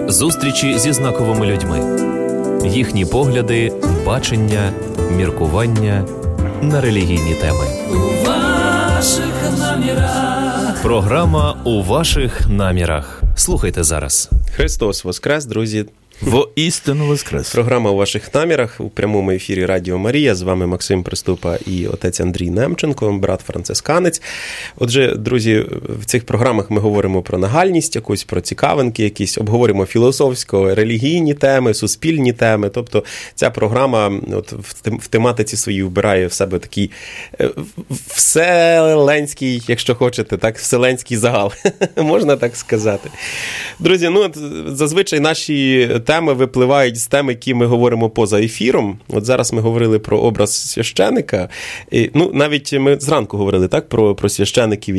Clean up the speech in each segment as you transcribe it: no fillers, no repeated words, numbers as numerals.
Зустрічі зі знаковими людьми. Їхні погляди, бачення, міркування на релігійні теми. У ваших намірах. Програма «У ваших намірах». Слухайте зараз. Христос воскрес, друзі. Воістину воскрес. Програма «У ваших намірах» у прямому ефірі Радіо Марія. З вами Максим Приступа і отець Андрій Немченко, брат францисканець. Отже, друзі, в цих програмах ми говоримо про нагальність якусь, про цікавинки якісь, обговоримо філософсько-релігійні теми, суспільні теми. Тобто ця програма от в тематиці своїй вбирає в себе такий вселенський, якщо хочете, так, вселенський загал. Можна так сказати. Друзі, от зазвичай наші теми випливають з тем, які ми говоримо поза ефіром. От зараз ми говорили про образ священика. І, навіть ми зранку говорили так про священиків,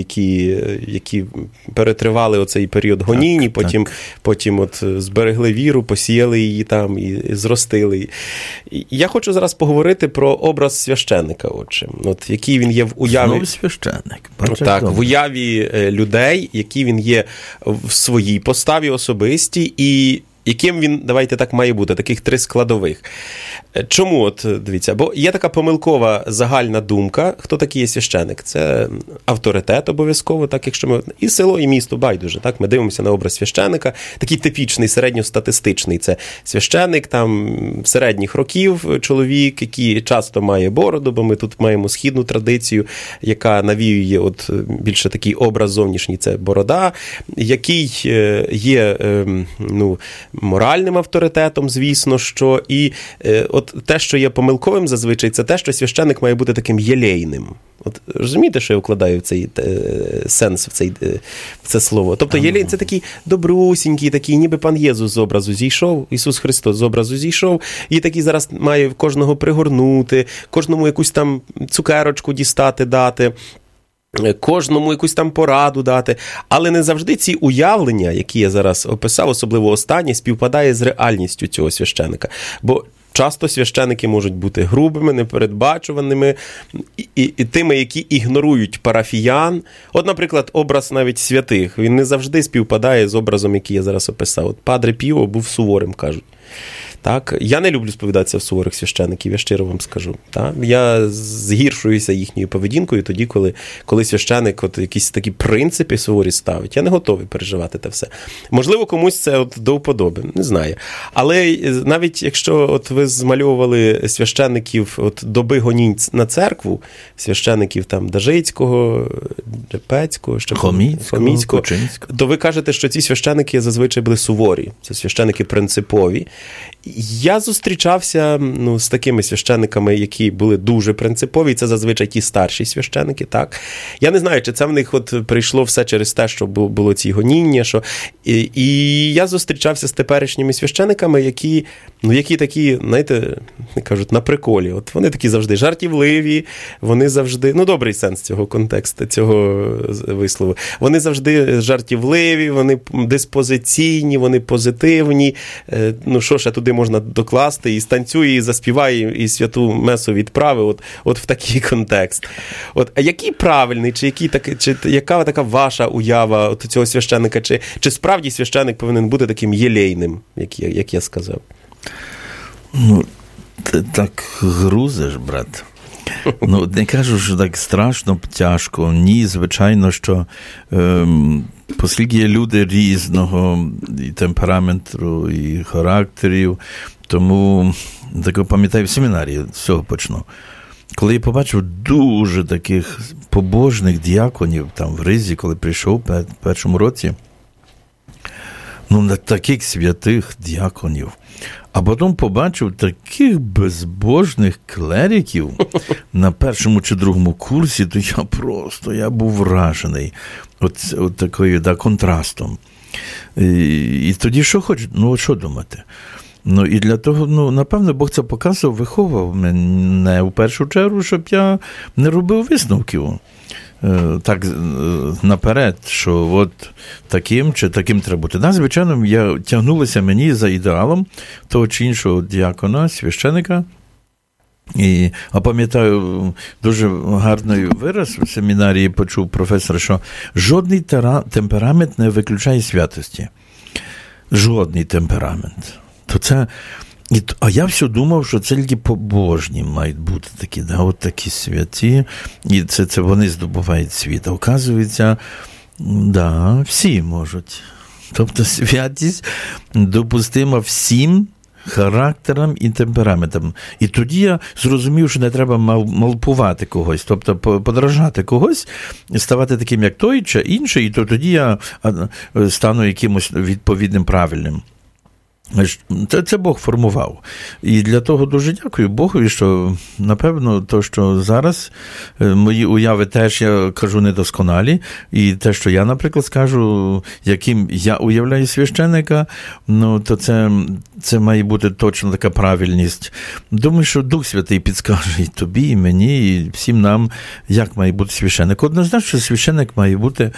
які перетривали оцей період гонінь, потім от зберегли віру, посіяли її там і зростили. І я хочу зараз поговорити про образ священика, отже. От який він є в уяві. Знову священик. Так, в уяві людей, який він є в своїй поставі особистій і яким він, давайте так, має бути, таких 3 складових. Чому, от, дивіться, бо є така помилкова загальна думка, хто такий є священик. Це авторитет обов'язково, так, якщо ми, і село, і місто, байдуже, так, ми дивимося на образ священика, такий типічний, середньостатистичний, це священик, там, середніх років чоловік, який часто має бороду, бо ми тут маємо східну традицію, яка навіює, от, більше такий образ зовнішній, це борода, який є, моральним авторитетом, звісно, що, і от те, що є помилковим зазвичай, це те, що священик має бути таким єлейним. От розумієте, що я вкладаю в цей сенс, в це слово? Тобто єлей – це такий добрусінький, такий, ніби пан Єсус з образу зійшов, Ісус Христос з образу зійшов, і такий зараз має кожного пригорнути, кожному якусь там цукерочку дістати, дати, кожному якусь там пораду дати. Але не завжди ці уявлення, які я зараз описав, особливо останні, співпадає з реальністю цього священика. Бо часто священики можуть бути грубими, непередбачуваними і тими, які ігнорують парафіян. От, наприклад, образ навіть святих, він не завжди співпадає з образом, який я зараз описав. От Падре Піо був суворим, кажуть. Так, я не люблю сповідатися в суворих священиків, я щиро вам скажу. Так? Я згіршуюся їхньою поведінкою тоді, коли священик от якісь такі принципи суворі ставить. Я не готовий переживати те все. Можливо, комусь це от до вподоби, не знаю. Але навіть якщо от ви змальовували священиків от доби гонінь на церкву, священиків там Дажицького, Джепецького, Хоміцького, то ви кажете, що ці священики зазвичай були суворі. Це священики принципові. Я зустрічався з такими священиками, які були дуже принципові, це зазвичай ті старші священики, так. Я не знаю, чи це в них от прийшло все через те, що було ці гоніння, що... І я зустрічався з теперішніми священиками, які такі, знаєте, кажуть, на приколі. От вони такі завжди жартівливі, вони завжди, добрий сенс цього контексту, цього вислову. Вони завжди жартівливі, вони диспозиційні, вони позитивні. Що ще туди можна докласти, і станцює, і заспіває, і святу месу відправи, от в такий контекст. От, а який правильний, чи яка така ваша уява от цього священика, чи справді священик повинен бути таким єлейним, як я сказав? Ти так грузиш, брат. Не кажу, що так страшно, тяжко. Ні, звичайно, що оскільки є люди різного і темпераменту, і характерів, тому, так пам'ятаю, в семінарії з цього почну. Коли я побачив дуже таких побожних діяконів там в Ризі, коли прийшов в першому році, таких святих діяконів, а потім побачив таких безбожних клериків на першому чи другому курсі, то я був вражений от такою контрастом. І тоді що хочу? Що думати? І для того, напевно, Бог це показував, виховував мене в першу чергу, щоб я не робив висновків. Так наперед, що от таким чи таким треба бути. Звичайно, я тягнулася мені за ідеалом того чи іншого діакона, священика. А пам'ятаю, дуже гарний вираз в семінарії почув професор, що жодний темперамент не виключає святості. жодний темперамент. То це... А я все думав, що це тільки побожні мають бути такі, да, от такі святі, і це вони здобувають світ. А оказується, да, всі можуть. Тобто святість допустима всім характерам і темпераментам. І тоді я зрозумів, що не треба малпувати когось, тобто подражати когось, ставати таким, як той чи інший, і то тоді я стану якимось відповідним, правильним. Це Бог формував. І для того дуже дякую Богові, що, напевно, то, що зараз мої уяви теж, я кажу, недосконалі, і те, що я, наприклад, скажу, яким я уявляю священника, ну, то це має бути точно така правильність. Думаю, що Дух Святий підскаже і тобі, і мені, і всім нам, як має бути священник. Однозначно, що священник має бути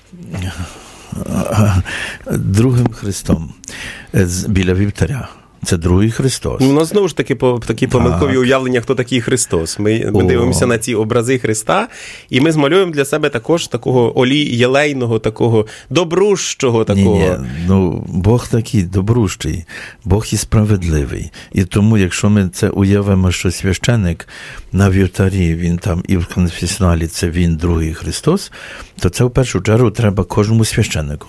другим Христом біля вівтаря. Це другий Христос. У нас знову ж таки такі помилкові уявлення, хто такий Христос. Ми дивимося на ці образи Христа, і ми змалюємо для себе також такого єлейного, такого добрущого такого. Ні, ну, Бог такий добрущий, Бог і справедливий. І тому, якщо ми це уявимо, що священик на вівтарі, він там і в конфесіоналі, це він другий Христос, то це в першу чергу треба кожному священнику.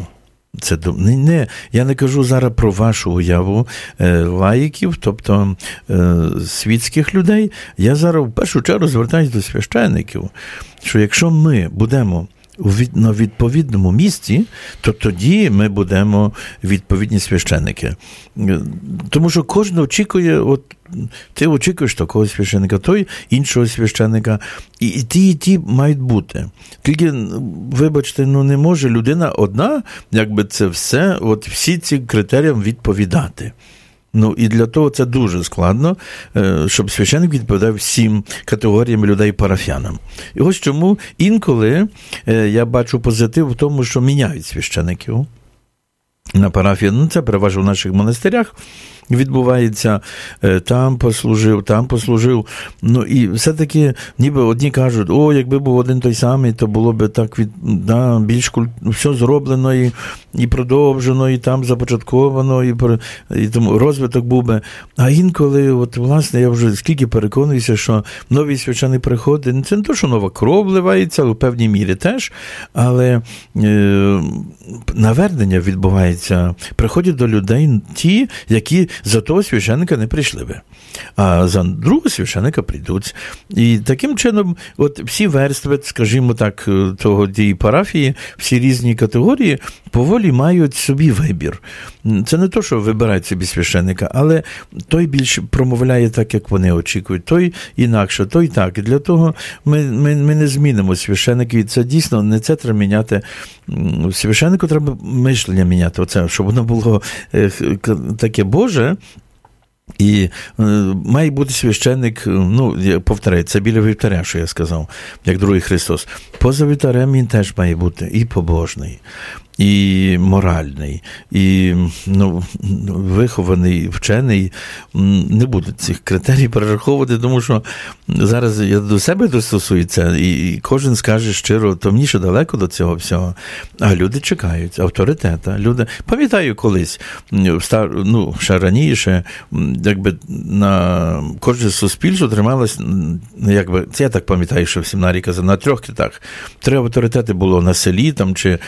Я не кажу зараз про вашу уяву лаїків, тобто світських людей. Я зараз в першу чергу звертаюся до священників, що якщо ми будемо на відповідному місці, то тоді ми будемо відповідні священники. Тому що кожен очікує, от ти очікуєш такого священника, той іншого священника, і ті мають бути. Тільки, вибачте, не може людина одна, якби це все, от всі ці критеріям відповідати. Ну, і для того це дуже складно, щоб священник відповідав всім категоріям людей парафіянам. І ось чому інколи я бачу позитив в тому, що міняють священиків на парафії. Ну, це переважно в наших монастирях відбувається, там послужив. Ну, і все-таки, ніби одні кажуть, якби був один той самий, то було б так більш все зроблено і продовжено, і там започатковано, і тому розвиток був би. А інколи, от, власне, я вже скільки переконуюся, що новий священик приходить, це не то, що нова кров вливається, але в певній мірі теж, але навернення відбувається, приходять до людей ті, які за того священника не прийшли би, а за другого священика прийдуть. І таким чином, от всі верстви, скажімо так, тієї парафії, всі різні категорії поволі мають собі вибір. Це не то, що вибирають собі священика, але той більше промовляє так, як вони очікують, той інакше, той так. І для того ми не змінимо священиків. І це дійсно, не це треба міняти. Священику треба мишлення міняти, оце, щоб воно було таке Боже. І має бути священник, я повторяю, це біля вівтаря, що я сказав, як другий Христос. Поза вівтарем він теж має бути і побожний, і моральний, і вихований, вчений. Не буду цих критерій перераховувати, тому що зараз я до себе достосуюся, і кожен скаже щиро, то мені ще далеко до цього всього. А люди чекають авторитета. Пам'ятаю колись, ще раніше, якби на кожне суспільство трималось, це я так пам'ятаю, що в семінарі казав, на 3 китах. 3 авторитети було на селі, там, чи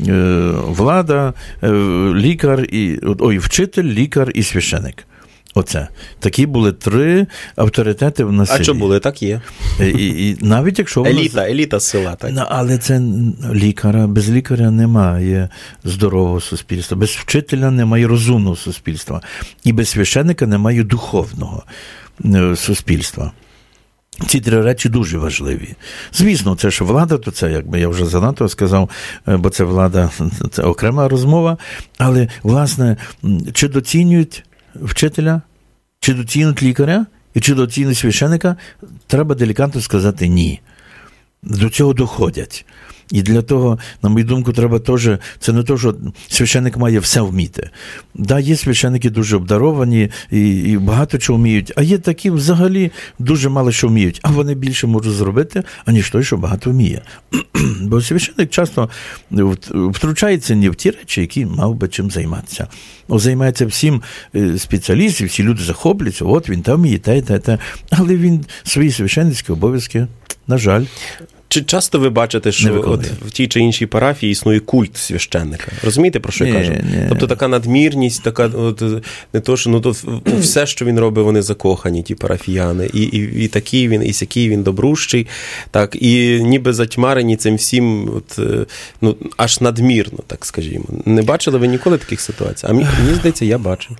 влада, лікар, вчитель, лікар і священик. Оце. Такі були 3 авторитети в селі. А що були? Так є. І навіть якщо еліта села. Так. Але це без лікаря немає здорового суспільства, без вчителя немає розумного суспільства, і без священика немає духовного суспільства. Ці 3 речі дуже важливі. Звісно, це ж влада, то це, якби я вже занадто сказав, бо це влада, це окрема розмова, але, власне, чи доцінюють вчителя, чи доцінюють лікаря, і чи доцінюють священика, треба делікатно сказати ні. До цього доходять. І для того, на мою думку, треба теж, це не те, що священник має все вміти. Да, є священники дуже обдаровані і багато чого вміють, а є такі взагалі дуже мало що вміють, а вони більше можуть зробити, аніж той, що багато вміє. Бо священник часто втручається не в ті речі, які мав би чим займатися. Займається всім спеціалістів, всі люди захопляться, от він там вміє, те. Але він свої священницькі обов'язки, на жаль, Чи часто ви бачите, що от в тій чи іншій парафії існує культ священника? Розумієте, про що я кажу? Тобто така надмірність, така от, не то, що то все, що він робить, вони закохані, ті парафіяни. І такий він, і сякий він добрущий, так, і ніби затьмарені цим всім от, аж надмірно, так скажімо. Не бачили ви ніколи таких ситуацій? А мені здається, я бачив.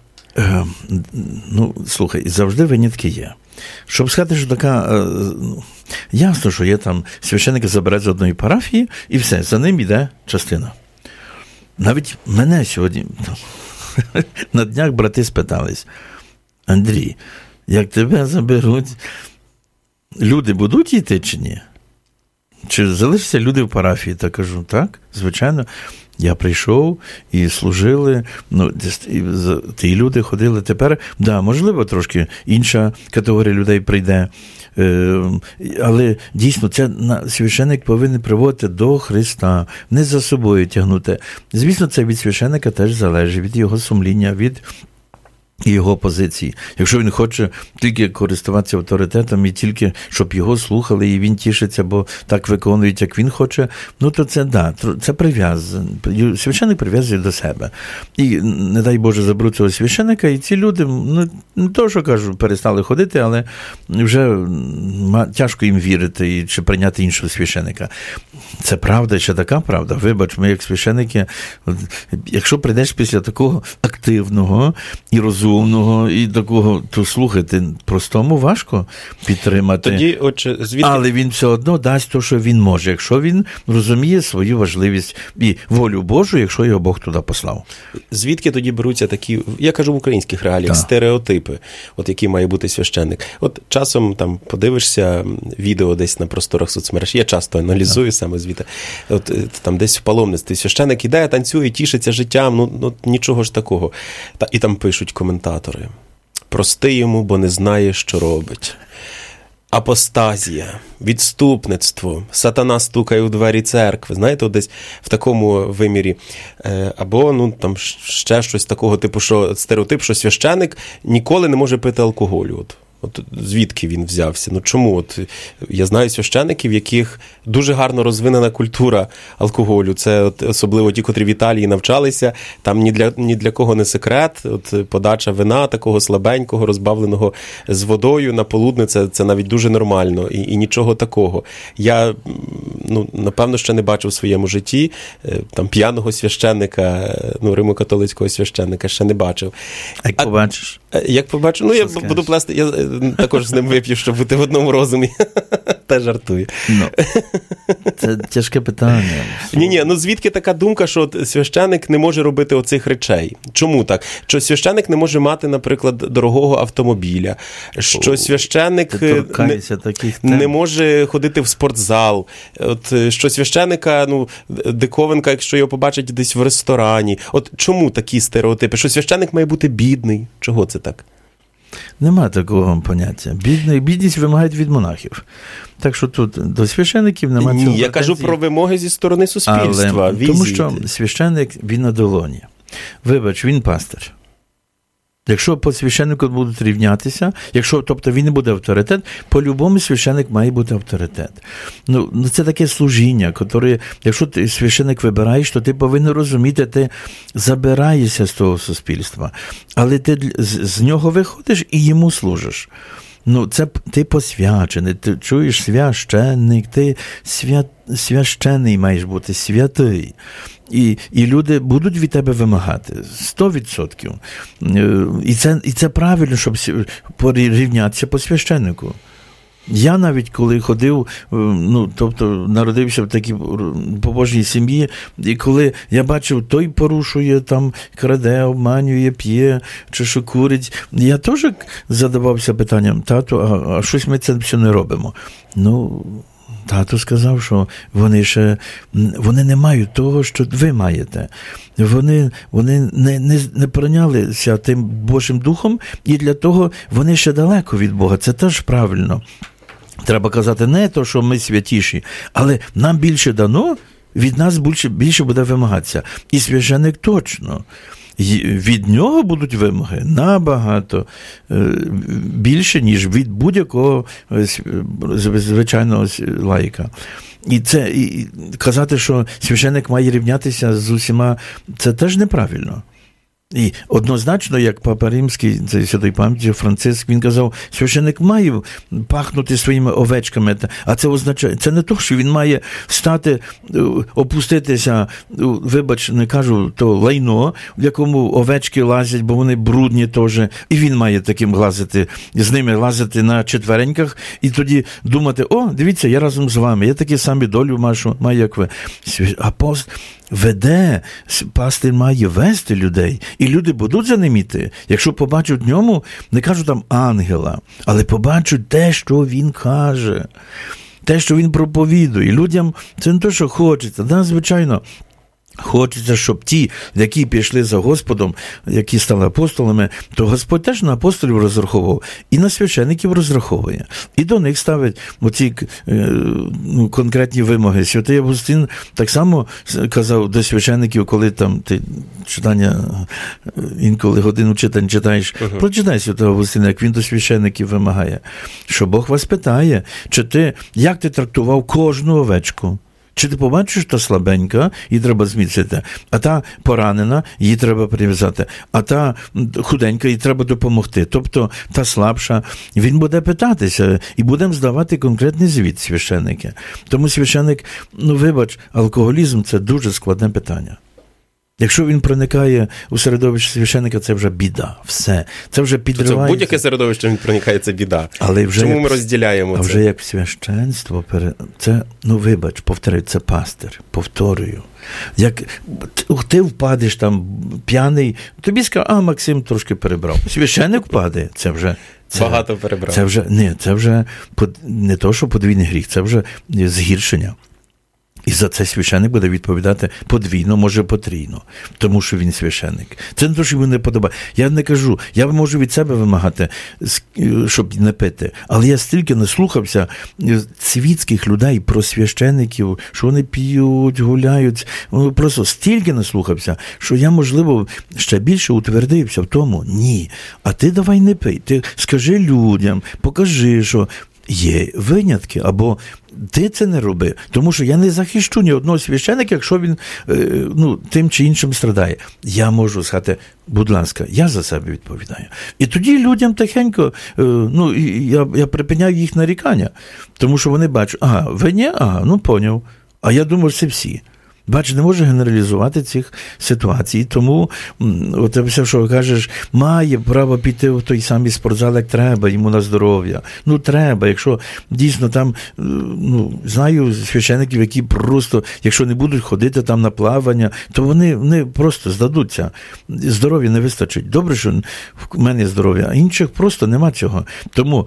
Слухай, завжди винятки є. Щоб сказати, що така, ясно, що є там священники заберуть з одної парафії, і все, за ним йде частина. Навіть мене сьогодні на днях брати спитались: Андрій, як тебе заберуть, люди будуть йти чи ні? Чи залишаться люди в парафії? Та кажу, так, звичайно. Я прийшов і служили, ті люди ходили. Тепер, можливо, трошки інша категорія людей прийде, але дійсно це священик повинен приводити до Христа, не за собою тягнути. Звісно, це від священика теж залежить, від його сумління, від його позиції. Якщо він хоче тільки користуватися авторитетом і тільки, щоб його слухали, і він тішиться, бо так виконують, як він хоче, то це прив'язано. Священик прив'язує до себе. І, не дай Боже, заберуть цього священика, і ці люди, не то, що кажу, перестали ходити, але вже тяжко їм вірити чи прийняти іншого священика. Це правда, ще така правда. Вибач, ми як священики, якщо прийдеш після такого активного і розумного, і такого, то слухайте, простому важко підтримати. Тоді, отже, але він все одно дасть те, що він може, якщо він розуміє свою важливість і волю Божу, якщо його Бог туди послав. Звідки тоді беруться такі, я кажу в українських реаліях, стереотипи, от які має бути священник? От часом там подивишся відео десь на просторах соцмереж, я часто аналізую саме звідти, от там десь в паломництві священник іде, танцює, тішиться життям, нічого ж такого. І там пишуть коментатори: прости йому, бо не знає, що робить. Апостазія, відступництво, сатана стукає у двері церкви. Знаєте, десь в такому вимірі. Або, там ще щось такого типу, що стереотип, що священик ніколи не може пити алкоголю. От звідки він взявся? Чому? От я знаю священиків, в яких дуже гарно розвинена культура алкоголю. Це особливо ті, котрі в Італії навчалися. Там ні для кого не секрет. От подача вина такого слабенького, розбавленого з водою на полудне, це навіть дуже нормально. І нічого такого. Я, напевно, ще не бачив в своєму житті там п'яного священика, римо-католицького священика ще не бачив. Як побачиш? Як побачу? Я буду плести, я також з ним вип'ю, щоб бути в одному розумі. Та жартую. Це тяжке питання. Ні, звідки така думка, що священик не може робити оцих речей? Чому так? Що священик не може мати, наприклад, дорогого автомобіля, що священик не може ходити в спортзал, що священика, диковинка, якщо його побачить десь в ресторані. От чому такі стереотипи? Що священик має бути бідний? Чого це так? Нема такого поняття. Бідність вимагають від монахів. Так що тут до священиків немає цього. Ні, я кажу про вимоги зі сторони суспільства. Тому що священик, він на долоні. Вибач, він пастир. Якщо по священнику будуть рівнятися, тобто він не буде авторитет, по-любому священник має бути авторитет. Це таке служіння, яке, якщо ти священник вибираєш, то ти повинен розуміти, ти забираєшся з того суспільства, але ти з нього виходиш і йому служиш. Це ти посвячений, ти чуєш священник, ти священий маєш бути, святий. І люди будуть від тебе вимагати 100%. І це правильно, щоб порівнятися по священнику. Я навіть коли ходив, тобто народився в такій побожній сім'ї, і коли я бачив, той порушує, там, краде, обманює, п'є, чи що курить, я теж задавався питанням: тату, а щось ми це все не робимо. тато сказав, що вони не мають того, що ви маєте. Вони не прийнялися тим Божим Духом, і для того вони ще далеко від Бога. Це теж правильно. Треба казати не то, що ми святіші, але нам більше дано, від нас більше буде вимагатися. І священик точно. Від нього будуть вимоги набагато більше, ніж від будь-якого звичайного лаїка. І казати, що священик має рівнятися з усіма, це теж неправильно. І однозначно, як Папа Римський, цей святої пам'яті Франциск, він казав, священик має пахнути своїми овечками, а це означає, це не то, що він має встати, опуститися, вибач, не кажу, то лайно, в якому овечки лазять, бо вони брудні теж, і він має таким з ними лазити на четвереньках, і тоді думати, дивіться, я разом з вами, я такі самі долю маю, як ви. Пастир має вести людей, і люди будуть за ним іти. Якщо побачать в ньому, не кажу там ангела, але побачать те, що він каже, те, що він проповідує. Людям це не те, що хочеться. Да, звичайно, хочеться, щоб ті, які пішли за Господом, які стали апостолами, то Господь теж на апостолів розраховував, і на священиків розраховує. І до них ставить оці конкретні вимоги. Святий Августин так само казав до священиків, коли там ти читання, інколи годину читань читаєш, прочитай Святого Августина, як він до священиків вимагає, що Бог вас питає, як ти трактував кожну овечку. Чи ти побачиш, та слабенька, її треба зміцнити, а та поранена, її треба прив'язати, а та худенька, їй треба допомогти. Тобто та слабша. Він буде питатися, і будемо здавати конкретний звіт священники. Тому священник, вибач, алкоголізм – це дуже складне питання. Якщо він проникає у середовище священника, це вже біда. Все. Це вже підривається. Це будь-яке середовище він проникає, це біда. Але вже чому ми розділяємо це? А вже як священство, це, вибач, повторюю, це пастир. Повторюю. Як ти впадеш там п'яний, тобі скажуть, Максим трошки перебрав. Священник впаде, це вже... Багато перебрав. Це вже не то, що подвійний гріх, це вже згіршення. І за це священник буде відповідати подвійно, може потрійно, тому що він священник. Це не те, що йому не подобає. Я не кажу, я можу від себе вимагати, щоб не пити, але я стільки наслухався світських людей про священників, що вони п'ють, гуляють, просто стільки наслухався, що я, можливо, ще більше утвердився в тому. Ні, а ти давай не пий, ти скажи людям, покажи, що є винятки, або ти це не роби, тому що я не захищу ні одного священника, якщо він тим чи іншим страдає. Я можу сказати, будь ласка, я за себе відповідаю. І тоді людям тихенько, я припиняю їх нарікання, тому що вони бачать, ви ні? Поняв. А я думаю, це всі. Бач, не може генералізувати цих ситуацій, тому от все, що кажеш, має право піти в той самий спортзал, як треба, йому на здоров'я. Треба, якщо дійсно там, знаю священиків, які просто, якщо не будуть ходити там на плавання, то вони просто здадуться. Здоров'я не вистачить. Добре, що в мене здоров'я, а інших просто нема цього. Тому,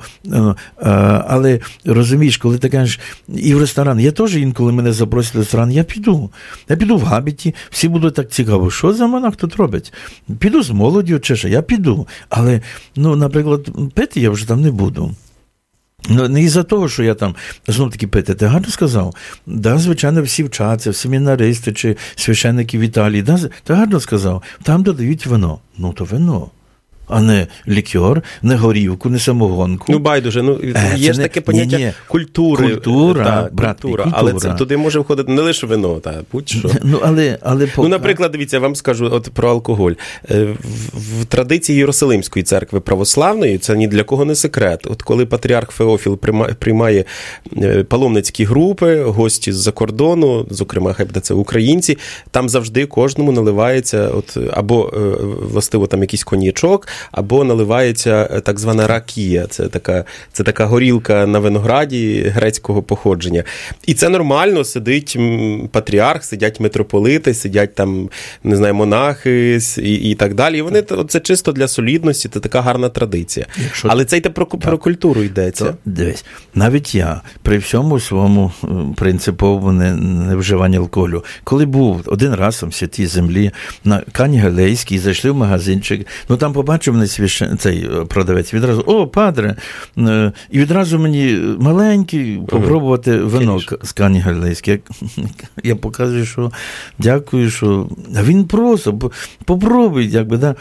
але розумієш, коли ти кажеш, і в ресторан, я теж інколи мене запросять в ресторан, я піду. Я піду в габіті, всі будуть так цікаво, що за монах тут робить? Піду з молоддю чи що, я піду. Але, наприклад, пити я вже там не буду. Не із-за того, що я там знов-таки пити. Ти гарно сказав? Да, звичайно, всі вчаться, семінаристи чи священники в Італії. Да, ти гарно сказав? Там додають вино. То вино. А не лікер, не горівку, не самогонку. Байдуже, є ж таке поняття культури. Культура. Але це туди може входити не лише вино, будь-що. Наприклад, дивіться, я вам скажу про алкоголь. В традиції Єрусалимської церкви православної, це ні для кого не секрет. От коли патріарх Феофіл приймає паломницькі групи, гості з-за кордону, зокрема, хай буде це українці, там завжди кожному наливається або, властиво, там якийсь коньячок, або наливається так звана ракія. Це така горілка на винограді грецького походження. І це нормально, сидить патріарх, сидять митрополити, сидять там, не знаю, монахи і так далі. І вони, це чисто для солідності, це така гарна традиція. Але це йде про культуру йдеться. Дивись, навіть я при всьому своєму принциповому невживанні алкоголю, коли був один раз в Святій Землі на Кані Галилейській, зайшли в магазинчик, там побачив мене цей продавець, відразу, о, падре, і відразу мені маленький попробувати вино з Кані Галилейській. Я показую, що дякую, що... А він просто, попробуй, якби, да.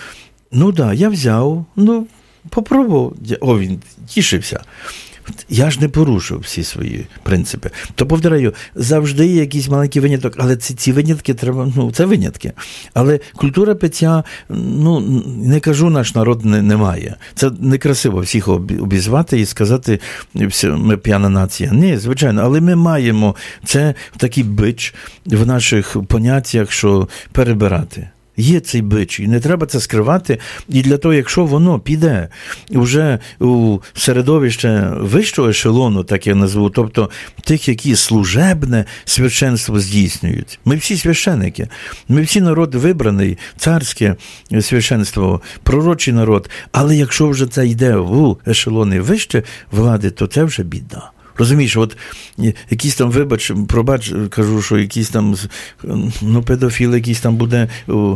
Я взяв, попробував. Він тішився. Я ж не порушив всі свої принципи. То, повторяю, завжди є якийсь маленький виняток, але ці винятки треба, це винятки. Але культура пиття, не кажу, наш народ не має. Це некрасиво всіх обізвати і сказати, ми п'яна нація. Ні, звичайно, але ми маємо це такий бич в наших поняттях, що перебирати. Є цей бич, і не треба це скривати. І для того, якщо воно піде вже у середовище вищого ешелону, так я назву, тобто тих, які служебне священство здійснюють. Ми всі священики, ми всі народ вибраний, царське священство, пророчий народ. Але якщо вже це йде в ешелони вище влади, то це вже біда. Розумієш, от якийсь там, кажу, що якийсь там, педофіл якийсь там буде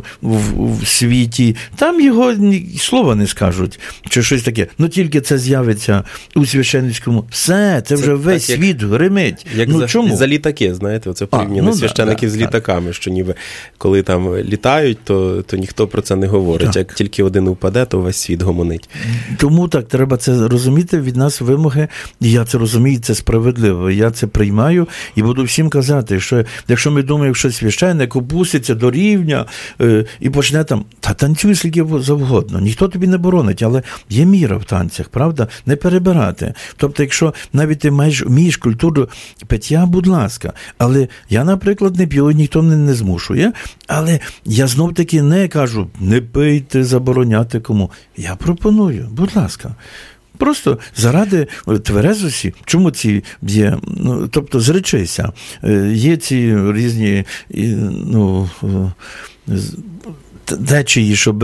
в світі, там його слова не скажуть, чи щось таке. Тільки це з'явиться у священницькому, все, це вже весь світ гримить. Чому? За літаки, знаєте, оце порівняно священиків з літаками, що ніби коли там літають, то ніхто про це не говорить. Як тільки один упаде, то весь світ гомонить. Тому так, треба це розуміти, від нас вимоги, і я це розумію, це справедливо. Я це приймаю і буду всім казати, що якщо ми думаємо, що священник опуститься до рівня і почне там, танцюй скільки завгодно, ніхто тобі не боронить, але є міра в танцях, правда? Не перебирати. Тобто, якщо навіть ти вмієш культуру пиття, будь ласка. Але я, наприклад, не п'ю, ніхто мене не змушує, але я знов-таки не кажу, не пийте, забороняти кому. Я пропоную, будь ласка. Просто заради тверезості. Чому ці є? Тобто, зречися. Є ці різні, течії, щоб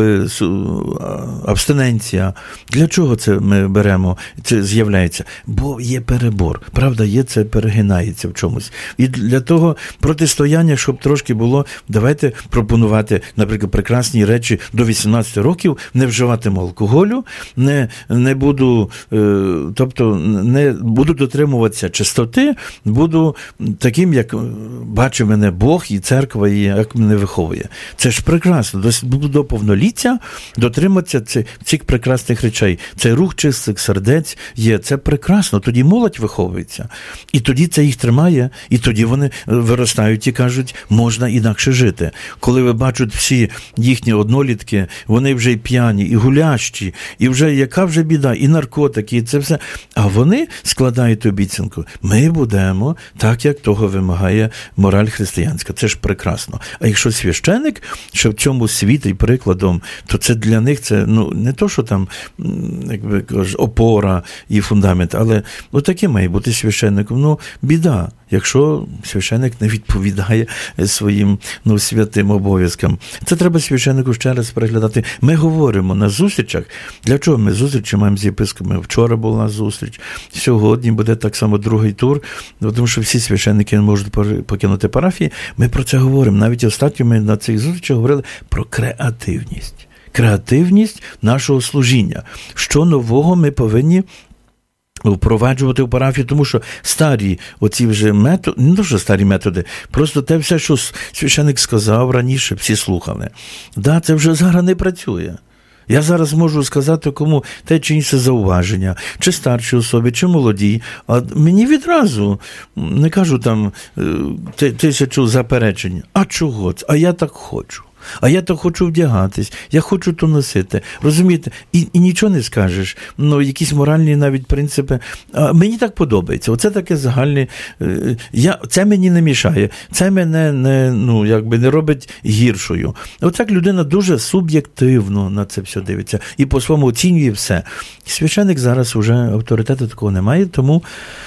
абстиненція. Для чого це ми беремо? Це з'являється? Бо є перебор. Правда, це перегинається в чомусь. І для того протистояння, щоб трошки було, давайте пропонувати, наприклад, прекрасні речі до 18 років, не вживатиму алкоголю, не буду, тобто не буду дотримуватися чистоти, буду таким, як бачить мене Бог і церква, і як мене виховує. Це ж прекрасно. До повноліття дотриматися цих прекрасних речей. Цей рух чистих сердець є. Це прекрасно. Тоді молодь виховується. І тоді це їх тримає. І тоді вони виростають і кажуть, можна інакше жити. Коли ви бачите всі їхні однолітки, вони вже і п'яні, і гулящі, і вже яка вже біда, і наркотики, і це все. А вони складають обіцянку. Ми будемо так, як того вимагає мораль християнська. Це ж прекрасно. А якщо священик, що в цьому світі прикладом, то це для них це, не то, що там, якби кажуть, опора і фундамент, але отаке має бути священником. Біда, якщо священник не відповідає своїм святим обов'язкам. Це треба священнику ще раз переглядати. Ми говоримо на зустрічах. Для чого ми зустрічі маємо з єпископами? Вчора була зустріч, сьогодні буде так само другий тур, тому що всі священники не можуть покинути парафії. Ми про це говоримо. Навіть останньо ми на цих зустрічах говорили про креативність. Креативність нашого служіння. Що нового ми повинні впроваджувати в парафію, тому що старі оці вже методи, не то, що старі методи, просто те все, що священик сказав раніше, всі слухали. Це вже зараз не працює. Я зараз можу сказати кому те чи інше зауваження, чи старшій особі, чи молодій, а мені відразу не кажу там 1000 заперечень. А чого це? А я так хочу. а я то хочу вдягатись, я хочу то носити. Розумієте? І нічого не скажеш. Ну, якісь моральні навіть принципи. Мені так подобається. Оце таке загальне. Це мені не мішає. Це мене не робить гіршою. Отак людина дуже суб'єктивно на це все дивиться. І по-своєму оцінює все. Священик зараз вже авторитету такого немає, тому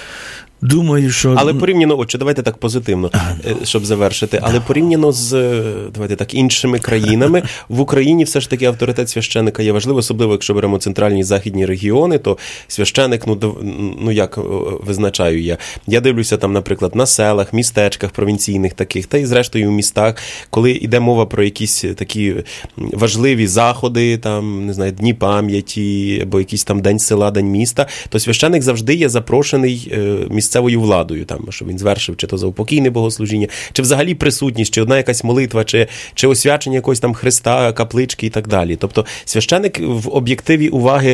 думаю, що... Але порівняно, давайте так позитивно, щоб завершити, але порівняно з, давайте так, іншими країнами, в Україні все ж таки авторитет священика є важливий, особливо, якщо беремо центральні і західні регіони, то священик, як визначаю я. Я дивлюся там, наприклад, на селах, містечках провінційних таких, та й зрештою у містах, коли йде мова про якісь такі важливі заходи, там, не знаю, дні пам'яті, або якийсь там день села, день міста, то священик завжди є запрошений місцевою владою, там, щоб він звершив чи то заупокійне богослужіння, чи взагалі присутність, чи одна якась молитва, чи освячення якогось там хреста, каплички і так далі. Тобто священик в об'єктиві уваги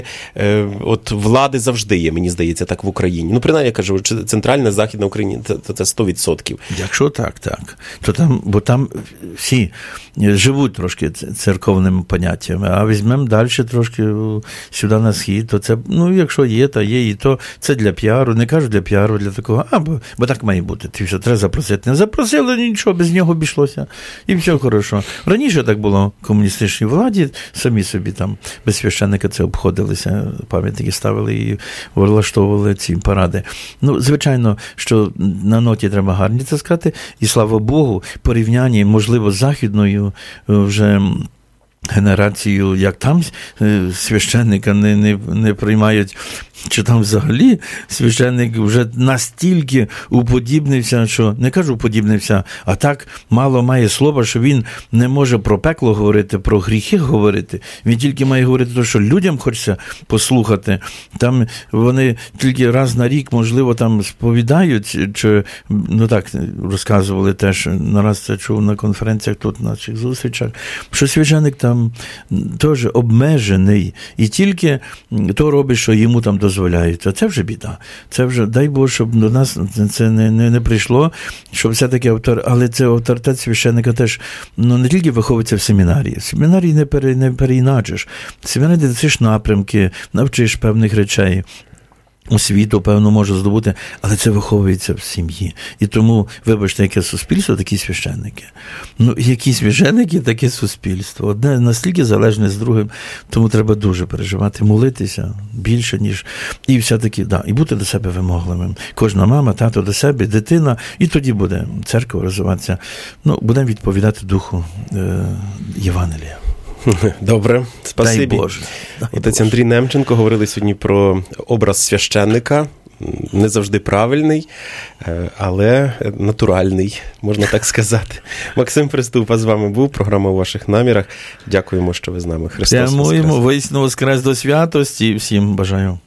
влади завжди є, мені здається, так в Україні. Ну, принаймні, я кажу, центральна, західна Україна, це 100%. Якщо так. То там, бо там всі живуть трошки церковними поняттями, а візьмемо далі трошки сюди на схід, то це, якщо є, то є, і то це для піару, не кажу для піару, для такого, бо так має бути. Ти що, треба запросити. Не запросили, нічого, без нього обійшлося. І все хорошо. Раніше так було в комуністичній владі, самі собі там без священника це обходилися, пам'ятники ставили і влаштовували ці паради. Звичайно, що на ноті треба гарні це сказати, і слава Богу, порівняння, можливо, з західною вже генерацією, як там священника не приймають, чи там взагалі священник вже настільки уподібнився, що, не кажу уподібнився, а так мало має слова, що він не може про пекло говорити, про гріхи говорити. Він тільки має говорити те, що людям хочеться послухати. Там вони тільки раз на рік, можливо, там сповідають, чи, так, розказували теж, нараз це чув на конференціях тут, на наших зустрічах, що священник там теж обмежений, і тільки то робить, що йому там дозволяють. А це вже біда. Це вже, дай Боже, щоб до нас це не прийшло, щоб все-таки але це авторитет священника теж, не тільки виховується в семінарії. В семінарії не переіначиш. В семінарії ти напрямки, навчиш певних речей. Освіту, певно, може здобути, але це виховується в сім'ї. І тому, вибачте, яке суспільство, такі священники. Які священники, таке суспільство. Одне настільки залежне з другим, тому треба дуже переживати, молитися більше, ніж... І все-таки, і бути до себе вимогливим. Кожна мама, тато до себе, дитина, і тоді буде церква розвиватися. Будемо відповідати духу Євангелія. Добре, спасибі. Дай Боже. Отець Андрій Немченко, говорили сьогодні про образ священника, не завжди правильний, але натуральний, можна так сказати. Максим Приступа з вами був, програма «У ваших намірах». Дякуємо, що ви з нами. Христос Воскрес! Прямуємо, воістину воскрес до святості, і всім бажаю.